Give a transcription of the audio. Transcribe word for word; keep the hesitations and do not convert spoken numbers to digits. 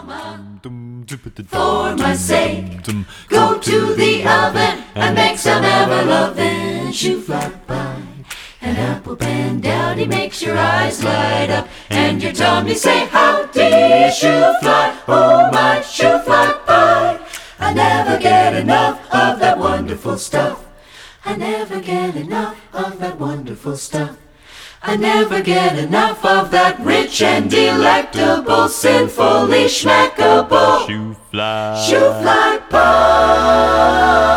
mama, for my sake, go to the oven and make some ever-loving shoo fly pie. An apple pan dowdy makes your eyes light up and your tummy say, howdy, shoo fly, oh my shoo fly pie. I never get enough of that wonderful stuff. I never get enough of that wonderful stuff. I never get enough of that rich and delectable, sinfully schmackable Shoo fly. shoo fly pie.